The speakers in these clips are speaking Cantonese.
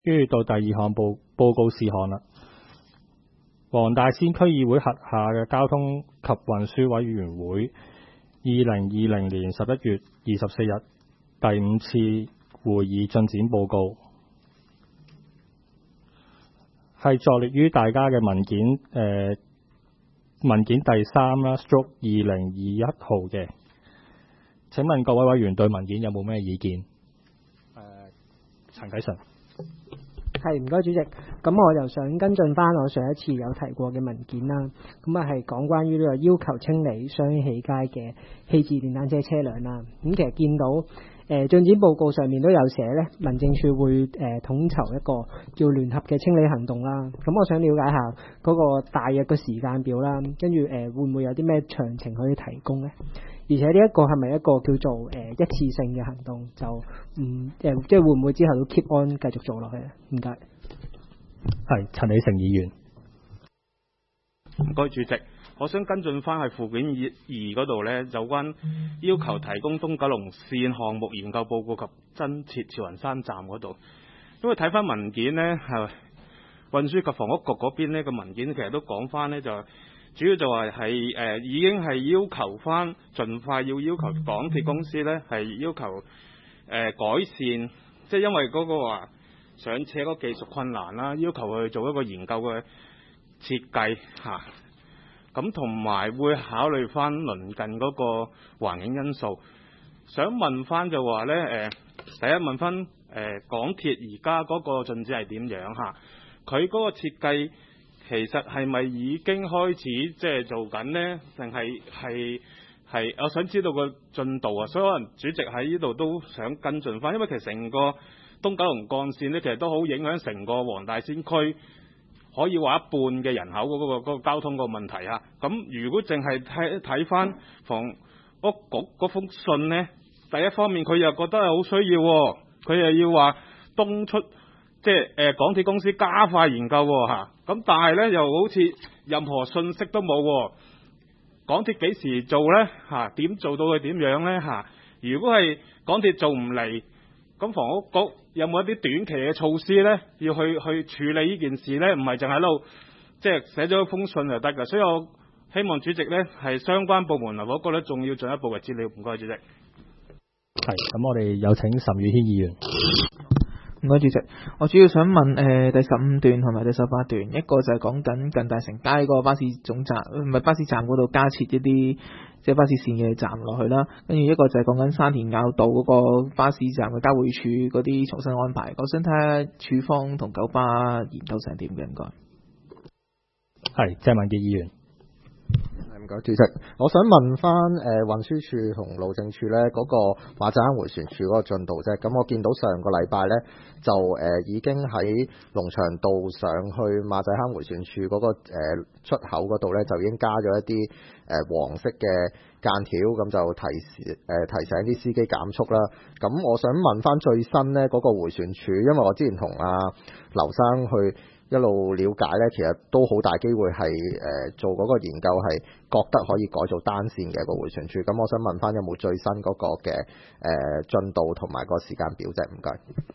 跟住到第二項報告事項啦。黃大仙區議會轄下嘅交通及運輸委員會2020年11月24日第5次會議進展報告，係作列於大家嘅文件第3啦 /2021 號嘅。請問各位委員對文件有冇咩意見？陳啟順。 係，唔該主席。咁我就想跟進翻我上一次有提過嘅文件啦。咁啊係講關於呢個要求清理雙喜街嘅棄置電單車車輛啦。咁其實見到進展報告上面都有寫咧，民政處會統籌一個叫聯合嘅清理行動啦。咁我想了解下嗰個大約嘅時間表啦，跟住會唔會有啲咩詳情可以提供呢？而且呢一個係咪一個叫做一次性嘅行動？就即係會唔會之後都 keep on 繼續做落去咧？唔該。 係陳李成議員。 唔該主席，我想跟進翻係附件2嗰度呢，有關要求提供東九龍線項目研究報告及增設慈雲山站嗰度。因為睇翻文件呢，係運輸及房屋局嗰邊呢個文件其實都講翻呢，就主要就話係已經係要求翻，盡快要求港鐵公司呢係要求改善，即係因為嗰個話上車嗰技術困難啦，要求佢做一個研究嘅設計嚇，咁同埋會考慮翻鄰近嗰個環境因素。想問翻就話呢，第一問翻港鐵而家嗰個進展係點樣嚇？佢嗰個設計其實係咪已經開始即係做緊呢？定係我想知道個進度啊，所以可能主席喺呢度都想跟進翻，因為其實成個東九龍幹線呢，其實都好影響成個黃大仙區，可以話一半嘅人口嗰個交通個問題啊。咁如果淨係睇翻房屋局嗰封信呢，第一方面佢又覺得係好需要，佢又要話東出。即係港鐵公司加快研究嚇，咁但係呢又好似任何信息都冇。港鐵幾時做呢？嚇？點做到佢點樣呢？嚇？如果係港鐵做唔嚟，咁房屋局有冇一啲短期嘅措施呢？要去處理呢件事呢？唔係淨喺度即係寫咗一封信就得㗎。所以我希望主席呢係相關部門嗰個呢仲要進一步嘅資料。唔該主席。 係，咁我哋有請岑宇軒議員。 唔該主席，我主要想問第15段同埋第18段，一個就係講緊近大成街嗰個巴士總站，唔係巴士站嗰度加設一啲即係巴士線嘅站落去啦，跟住一個就係講緊山田坳道嗰個巴士站嘅交匯處嗰啲重新安排。我想睇下處方同九巴研究成點嘅，唔該。 係，鄭文傑議員。 唔該主席，我想問翻運輸署同路政署咧嗰個馬仔坑迴旋處嗰個進度啫。咁我見到上個禮拜咧就已經喺龍翔道上去馬仔坑迴旋處嗰個出口嗰度咧就已經加咗一啲黃色嘅間條，咁就提醒啲司機減速啦。咁我想問翻最新咧嗰個迴旋處，因為我之前同劉生去一路了解呢，其實都好大機會係做嗰個研究係覺得可以改做單線嘅個迴旋處。咁我想問翻有冇最新嗰個嘅進度同埋個時間表啫？唔該。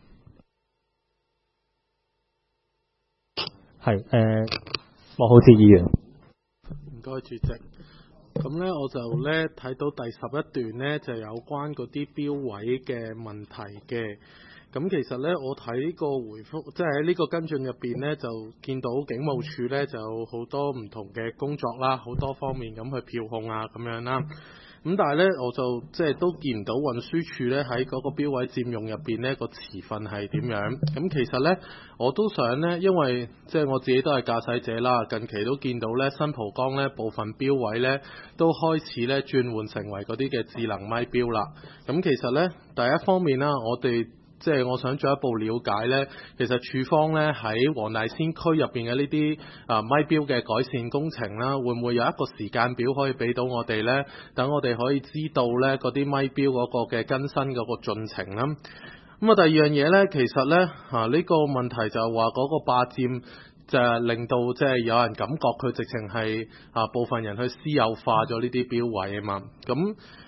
係莫浩哲議員。 唔該主席。咁呢，我就呢睇到第11段呢，就有關嗰啲標位嘅問題嘅。咁其實呢，我睇個回覆，即係喺呢個跟進入邊呢，就見到警務處呢就有好多唔同嘅工作啦，好多方面咁去票控啊咁樣啦。咁但係呢，我就即係都見唔到運輸署呢喺嗰個標位佔用入邊呢個持份係點樣。咁其實呢，我都想呢，因為即係我自己都係駕駛者啦，近期都見到呢新蒲崗呢部分標位呢都開始呢轉換成為嗰啲嘅智能咪標啦。咁其實呢，第一方面啦，我哋即係我想進一步了解呢，其實處方呢喺黃大仙區入邊嘅呢啲咪標嘅改善工程啦，會唔會有一個時間表可以俾到我哋呢？等我哋可以知道呢嗰啲咪標嗰個嘅更新嗰個進程啦。咁啊，第二樣嘢呢，其實呢呢個問題就係話嗰個霸佔就係令到即係有人感覺佢直情係部分人去私有化咗呢啲標位啊嘛。咁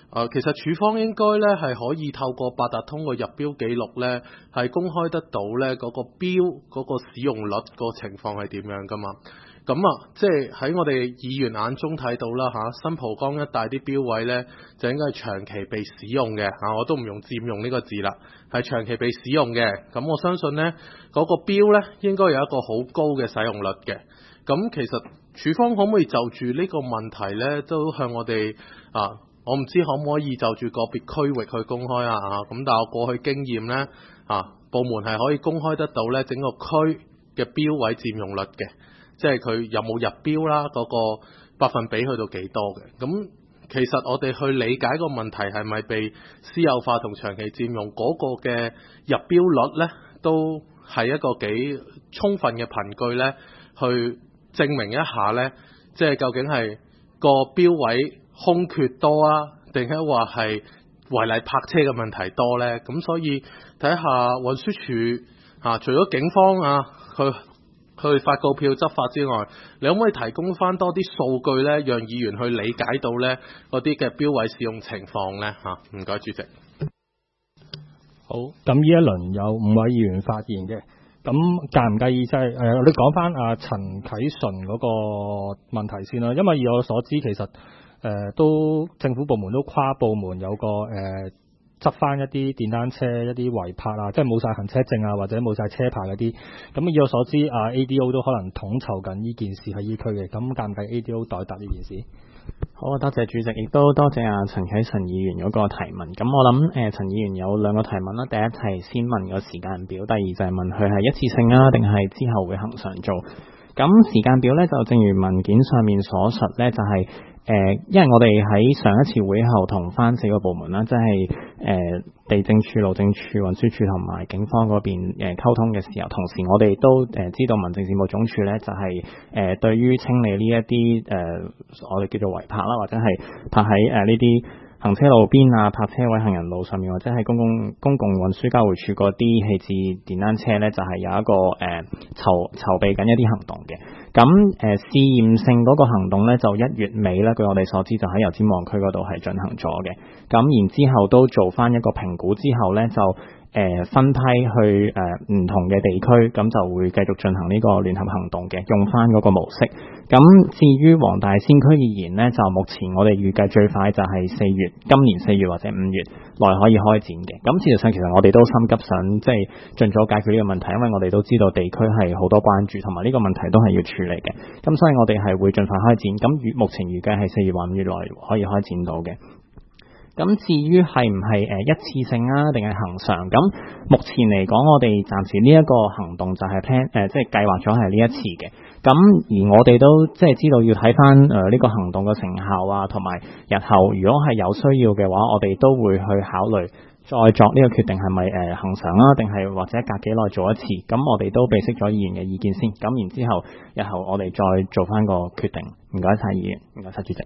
其實署方應該咧係可以透過八達通個入標記錄咧，係公開得到咧嗰個標嗰個使用率個情況係點樣噶嘛？咁即係喺我哋議員眼中睇到啦新蒲崗一帶啲標位咧，就應該係長期被使用嘅我都唔用佔用呢個字啦，係長期被使用嘅。咁我相信咧嗰個標咧應該有一個好高嘅使用率嘅。咁其實署方可唔可以就住呢個問題咧，都向我哋我唔知可唔可以就住個別區域去公開咁但係我過去經驗咧部門係可以公開得到咧整個區嘅標位佔用率嘅，即係佢有冇入標啦，嗰個百分比去到幾多嘅。咁其實我哋去理解個問題係咪被私有化同長期佔用嗰個嘅入標率咧，都係一個幾充分嘅憑據咧，去證明一下咧，即係究竟係個標位空缺多定係話係違例泊車嘅問題多咧？咁所以睇下運輸署除咗警方去發告票執法之外，你可唔可以提供翻多啲數據咧，讓議員去理解到咧嗰啲嘅標位使用情況咧？唔該，主席。 好，咁呢一輪有5位議員發言嘅，咁介唔介意即係你講翻陳啟純嗰個問題先啦，因為以我所知其實都政府部門都跨部門有個執翻一啲電單車一啲違泊即係冇晒行車證或者冇晒車牌嗰啲。咁以我所知ADO 都可能統籌緊呢件事喺依區嘅。咁介唔介 ADO 代答呢件事？ 好，多謝主席，亦都多謝陳啟純議員嗰個提問。咁我諗陳議員有2個提問啦，第一係先問個時間表，第二就係問佢係一次性定係之後會恆常做。咁時間表咧就正如文件上面所述咧，就係因為我哋喺上一次會後同翻4個部門啦，即係地政處、路政處、運輸處同埋警方嗰邊溝通嘅時候，同時我哋都知道民政事務總署咧就係對於清理呢一啲我哋叫做違泊啦，或者係泊喺呢啲行車路邊泊車位、行人路上面，或者係公共運輸交匯處嗰啲棄置電單車咧，就係有一個籌備緊一啲行動嘅。咁試驗性嗰個行動咧，就1月尾咧，據我哋所知就喺油尖旺區嗰度係進行咗嘅。咁然之後都做翻一個評估之後咧，就分批去唔同嘅地區，咁就會繼續進行呢個聯合行動嘅，用翻嗰個模式。咁至於黃大仙區而言呢，就目前我哋預計最快就係今年4月或者5月內可以開展嘅。咁事實上其實我哋都心急想即係盡早解決呢個問題，因為我哋都知道地區係好多關注，同埋呢個問題都係要處理嘅。咁所以我哋係會盡快開展。咁目前預計係4月或5月內可以開展到嘅。咁至於係唔係一次性定係恆常？咁目前嚟講，我哋暫時呢一個行動就係即係計劃咗係呢一次嘅。咁而我哋都即係知道要睇翻呢個行動嘅成效同埋日後如果係有需要嘅話，我哋都會去考慮再作呢個決定係咪恆常定係或者隔幾耐做一次。咁我哋都備悉咗議員嘅意見先。咁然之後日後我哋再做翻個決定。唔該晒議員，唔該晒主席。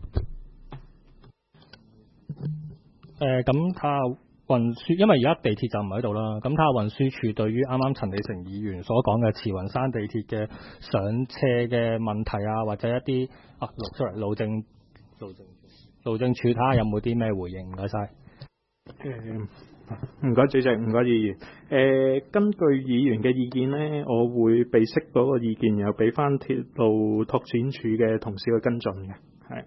咁睇下運輸，因為而家地鐵就唔喺度啦。咁睇下運輸署對於啱啱陳李成議員所講嘅慈雲山地鐵嘅上斜嘅問題或者一啲路政署睇下有冇啲咩回應。唔該晒。 唔該主席，唔該議員。根據議員嘅意見呢，我會備悉嗰個意見，然後俾翻鐵路拓展署嘅同事去跟進嘅。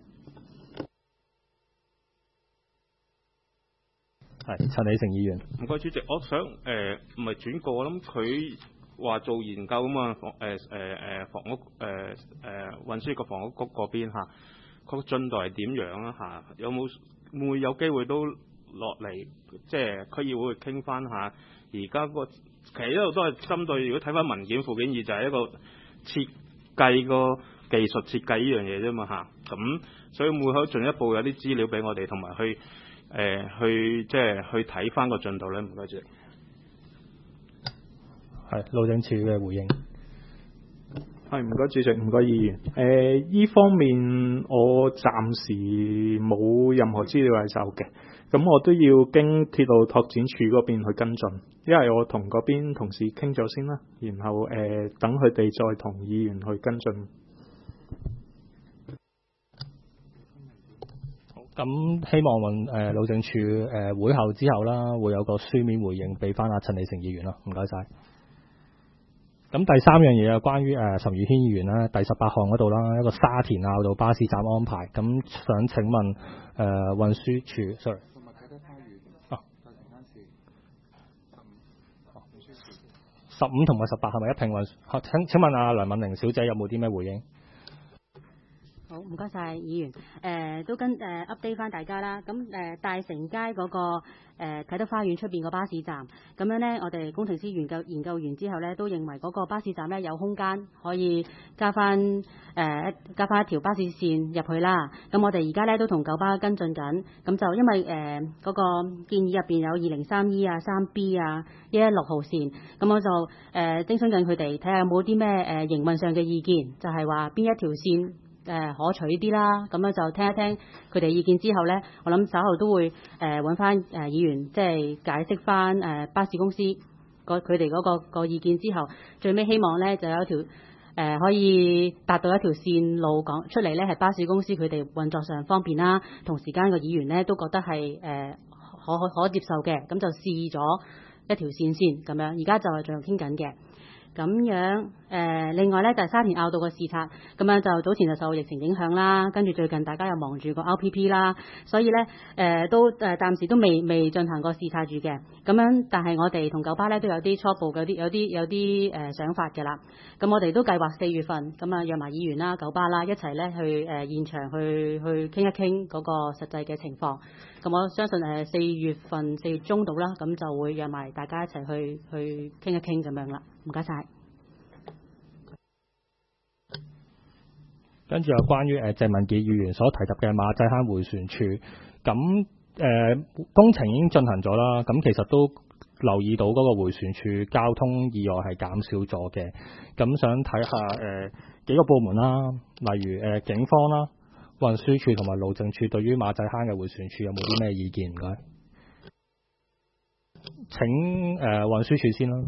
係陳李成議員。 唔該主席，我想唔係轉告，我諗佢話做研究嘛，房屋運輸個房屋局嗰邊個進度係點樣有冇會有機會都落嚟，即係區議會傾翻下而家其實一路都係針對，如果睇翻文件附件2就係一個設計個技術設計呢樣嘢啫嘛咁所以會可以進一步有啲資料俾我哋，同埋去睇翻個進度咧。唔該主席。 係路政署嘅回應。 係唔該主席，唔該議員。依方面我暫時冇任何資料係受嘅，咁我都要經鐵路拓展處嗰邊去跟進，因為我同嗰邊同事傾咗先啦，然後等佢哋再同議員去跟進。 咁希望路政署會後之後啦，會有個書面回應俾翻阿陳利成議員啦。唔該晒。咁第三樣嘢啊，關於岑宇軒議員啦，第18項嗰度啦，一個沙田坳道巴士站安排，咁想請問運輸署 ，sorry， 15同埋18係咪一併運？請問阿梁敏玲小姐有冇啲咩回應？ 好，唔該晒議員。都跟update 翻大家啦。咁大成街嗰個啟德花園出邊個巴士站，咁樣呢，我哋工程師研究完之後呢，都認為嗰個巴士站呢有空間可以加翻一條巴士線入去啦。咁我哋而家呢都同九巴跟進緊，咁就因為嗰個建議入邊有203E 啊、3B 啊、116號線，咁我就徵詢緊佢哋睇下有冇啲咩營運上嘅意見，就係話邊一條線可取啲啦，咁樣就聽一聽佢哋意見之後呢，我諗稍後都會揾翻議員即係解釋翻巴士公司佢哋嗰個意見之後，最尾希望呢就有一條可以達到一條線路講出嚟呢，係巴士公司佢哋運作上方便啦，同時間個議員呢都覺得係可接受嘅，咁就試咗一條線先咁樣，而家就係仲傾緊嘅。咁樣另外咧就係沙田坳道嘅視察，咁樣就早前就受疫情影響啦，跟住最近大家又忙住個 RPP 啦，所以咧都暫時都未進行過視察住嘅。咁樣但係我哋同九巴咧都有啲初步有啲想法嘅啦。咁我哋都計劃4月份咁啊約埋議員啦、九巴啦一齊咧去現場去傾一傾嗰個實際嘅情況。咁我相信4月中度啦，咁就會約埋大家一齊去傾一傾咁樣啦。唔該晒。 跟住有關於鄭文傑議員所提及嘅馬仔坑迴旋處，咁工程已經進行咗啦，咁其實都留意到嗰個迴旋處交通意外係減少咗嘅，咁想睇下幾個部門啦，例如警方啦、運輸署同埋路政署對於馬仔坑嘅迴旋處有冇啲咩意見？唔該，請運輸署先啦。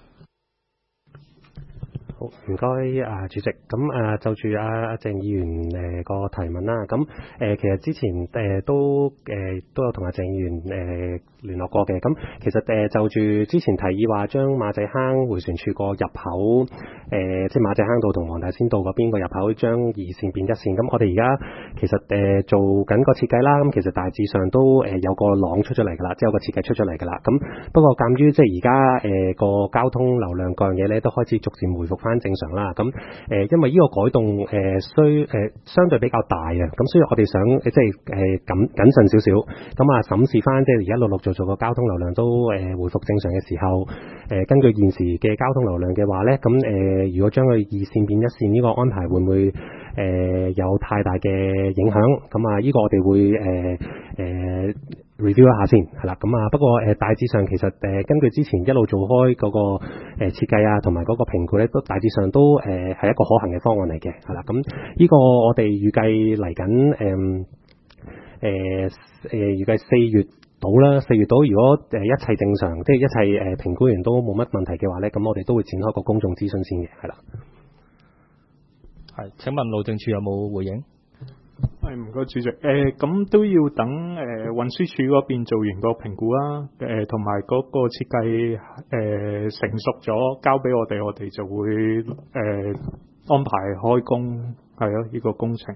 好，唔該主席。咁就住鄭議員個提問啦。咁其實之前都有同鄭議員聯絡過嘅。咁其實就住之前提議話將馬仔坑迴旋處個入口即係馬仔坑道同黃大仙道嗰邊個入口將2線變1線。咁我哋而家其實做緊個設計啦。咁其實大致上都有個廊出咗嚟㗎啦，即係有個設計出咗嚟㗎啦。咁不過鑑於即係而家個交通流量各樣嘢咧都開始逐漸回復翻正常啦，咁因為呢個改動相對比較大啊，咁所以我哋想即係謹慎少少，咁審視翻即係而家陸陸續續個交通流量都回復正常嘅時候，根據現時嘅交通流量嘅話咧，咁如果將佢2線變1線呢個安排會唔會有太大嘅影響？咁呢個我哋會review 一下先，係啦，咁不過大致上其實根據之前一路做開嗰個設計啊，同埋嗰個評估咧，都大致上都係一個可行嘅方案嚟嘅，係啦，咁呢個我哋預計嚟緊預計4月到啦，4月到如果一切正常，即係一切評估完都冇乜問題嘅話咧，咁我哋都會展開個公眾諮詢先嘅，係啦。 係，請問路政署有冇回應？ 係，唔該主席。咁都要等運輸署嗰邊做完個評估啦，同埋嗰個設計成熟咗，交俾我哋，我哋就會安排開工，係咯，呢個工程。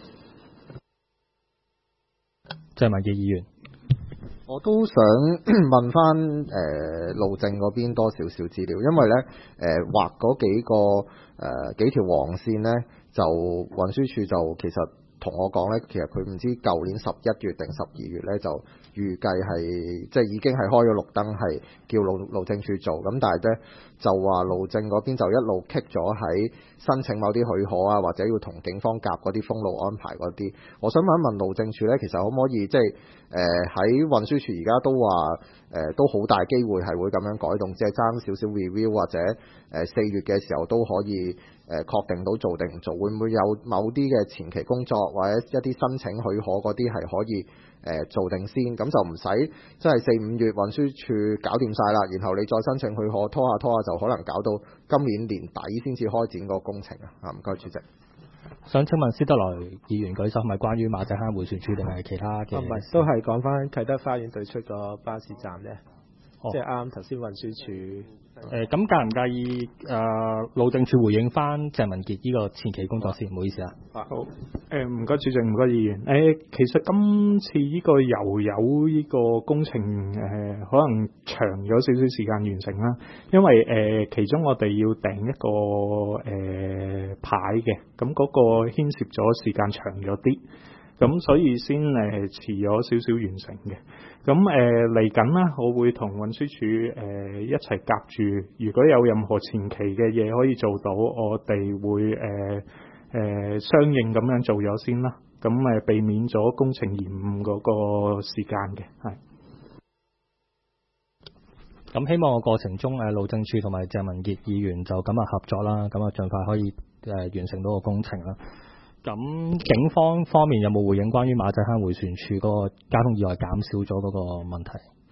鄭文傑議員， 我都想問翻路政嗰邊多少少資料，因為咧畫嗰幾條黃線咧，就運輸署就其實同我講咧，其實佢唔知舊年11月定12月咧，就預計係即係已經係開咗綠燈，係叫路政署做，咁但係咧就話路政嗰邊就一路棘咗喺申請某啲許可啊，或者要同警方夾嗰啲封路安排嗰啲。我想問一問路政署咧，其實可唔可以即係喺運輸署而家都話都好大機會係會咁樣改動，即係爭少少 review 或者4月嘅時候都可以確定到做定唔做，會唔會有某啲嘅前期工作或者一啲申請許可嗰啲係可以做定先，咁就唔使即係4、5月運輸署搞掂晒啦，然後你再申請許可拖下就可能搞到今年年底先至開展個工程啊！唔該主席。 想請問施德來議員舉手係咪關於馬仔坑迴旋處定係其他嘅？ 唔係，都係講翻啟德花園對出個巴士站啫。即係啱頭先運輸署。 咁介唔介意路政署回應翻鄭文傑呢個前期工作先？唔好意思啊。 好。唔該主席，唔該議員。其實今次呢個油油呢個工程可能長咗少少時間完成啦，因為其中我哋要訂一個牌嘅，咁嗰個牽涉咗時間長咗啲。咁所以先遲咗少少完成嘅。咁嚟緊啦，我會同運輸署一齊夾住，如果有任何前期嘅嘢可以做到，我哋會相應咁樣做咗先啦。咁避免咗工程延誤嗰個時間嘅，係。 咁希望個過程中路政署同埋鄭文傑議員就咁合作啦，咁盡快可以完成到個工程啦。咁警方面有冇回應關於馬仔坑迴旋處嗰個交通意外減少咗嗰個問題？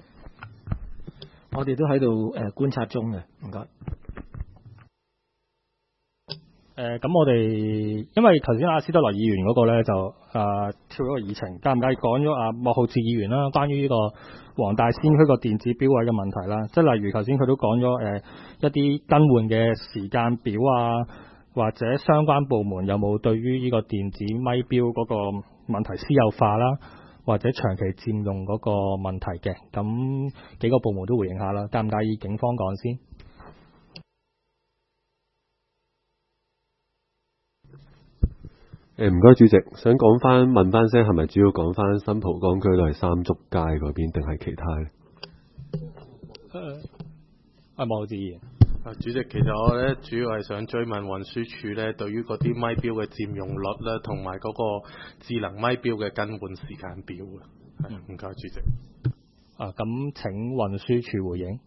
我哋都喺度觀察中嘅，唔該。 咁我哋因為頭先阿施德來議員嗰個咧就跳咗個議程，介唔介意講咗阿莫浩智議員啦，關於呢個黃大仙區個電子標位嘅問題啦，即係例如頭先佢都講咗一啲更換嘅時間表啊，或者相關部門有冇對於呢個電子咪標嗰個問題私有化啦，或者長期佔用嗰個問題嘅，咁幾個部門都回應下啦，介唔介意警方講先？ 唔該主席，想問翻聲，係咪主要講翻新蒲崗區都係三竹街嗰邊，定係其他咧？ 莫浩智議員。 主席，其實我咧主要係想追問運輸署咧，對於嗰啲咪標嘅佔用率咧，同埋嗰個智能咪標嘅更換時間表嘅。唔該，主席。 咁請運輸署回應。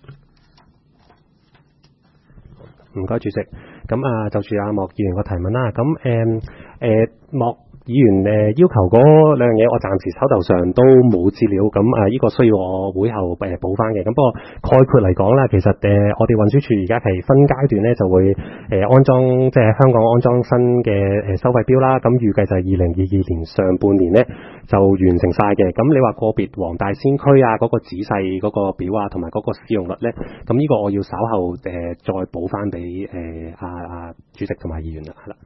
唔該，主席。咁就住阿莫議員個提問啦。咁莫議員要求嗰兩樣嘢，我暫時手頭上都冇資料，咁呢個需要我會後補翻嘅。咁不過概括嚟講啦，其實我哋運輸署而家係分階段咧，就會安裝即係香港安裝新嘅收費錶啦。咁預計就係2022年上半年咧就完成晒嘅。咁你話個別黃大仙區啊嗰個仔細嗰個表啊，同埋嗰個使用率咧，咁呢個我要稍後再補翻俾阿主席同埋議員啦，係啦。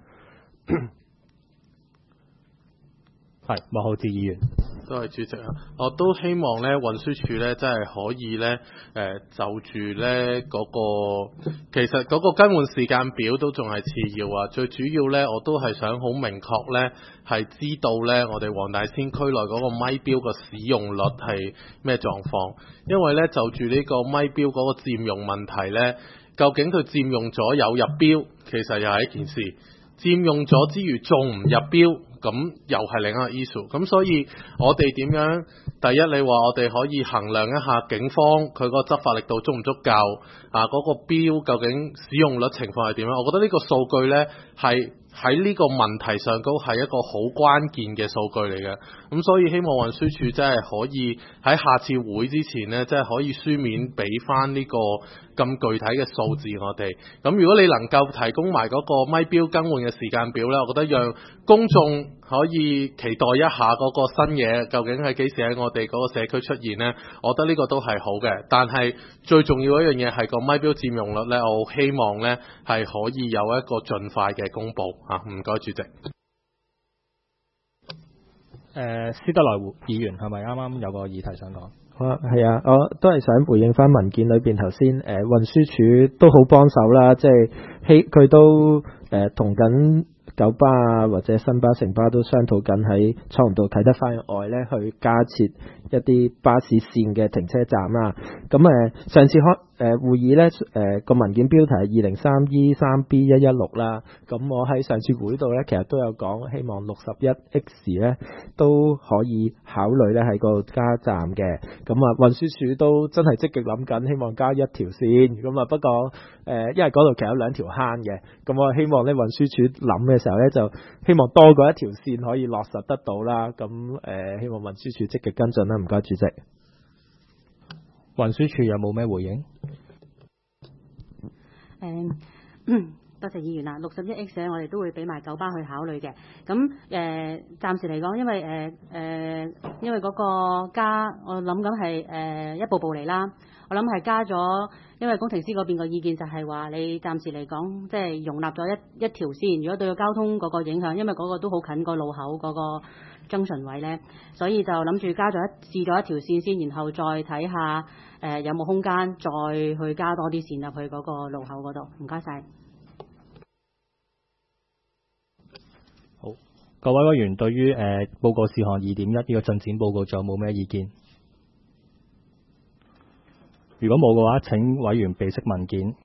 係莫浩智議員， 多謝主席啊！我都希望咧運輸署咧真係可以咧就住咧嗰個，其實嗰個更換時間表都仲係次要啊，最主要咧我都係想好明確咧係知道咧我哋黃大仙區內嗰個咪標個使用率係咩狀況，因為咧就住呢個咪標嗰個佔用問題咧，究竟佢佔用咗有入標，其實又係一件事；佔用咗之餘仲唔入標，咁又係另一個 issue， 咁所以我哋點樣？第一，你話我哋可以衡量一下警方佢個執法力度足唔足夠啊？嗰個標究竟使用率情況係點樣？我覺得呢個數據呢係喺呢個問題上高係一個好關鍵嘅數據嚟嘅。咁所以希望運輸署真係可以喺下次會之前呢，真係可以書面俾翻呢個咁具體嘅數字我哋。咁如果你能夠提供埋嗰個咪標更換嘅時間表呢，我覺得讓公眾可以期待一下嗰個新嘢究竟係幾時喺我哋嗰個社區出現呢？我覺得呢個都係好嘅。但係最重要一樣嘢係個咪標佔用率呢，我好希望呢係可以有一個盡快嘅公佈嚇。唔該，主席。 施德來議員係咪啱啱有個議題想講？ 係啊，我都係想回應翻文件裏邊頭先運輸署都好幫手啦，即係佢都同緊九巴啊或者新巴、城巴都商討緊喺彩虹道啟德花園外咧去加設一啲巴士線嘅停車站啦。咁上次會議咧個文件標題係203E3B116啦。咁我喺上次會度咧其實都有講，希望61X 咧都可以考慮咧喺個加站嘅。咁運輸署都真係積極諗緊，希望加一條線。咁不過因為嗰度其實有兩條坑嘅，咁我希望咧運輸署諗嘅時候咧就希望多過一條線可以落實得到啦。咁希望運輸署積極跟進啦。唔該，主席。 運輸署有冇咩回應？ 多謝議員啦，61X 呢我哋都會俾埋九巴去考慮嘅。咁暫時嚟講，因為嗰個加，我諗緊係一步步嚟啦。我諗係加咗，因為工程師嗰邊個意見就係話，你暫時嚟講，即係容納咗一條線。如果對個交通嗰個影響，因為嗰個都好近個路口嗰個junction位呢，所以就諗住試咗一條線先，然後再睇下有冇空間再去加多啲線入去嗰個路口嗰度。唔該晒。 好，各位委員對於報告事項2.1呢個進展報告仲有冇咩意見？如果冇嘅話，請委員備悉文件。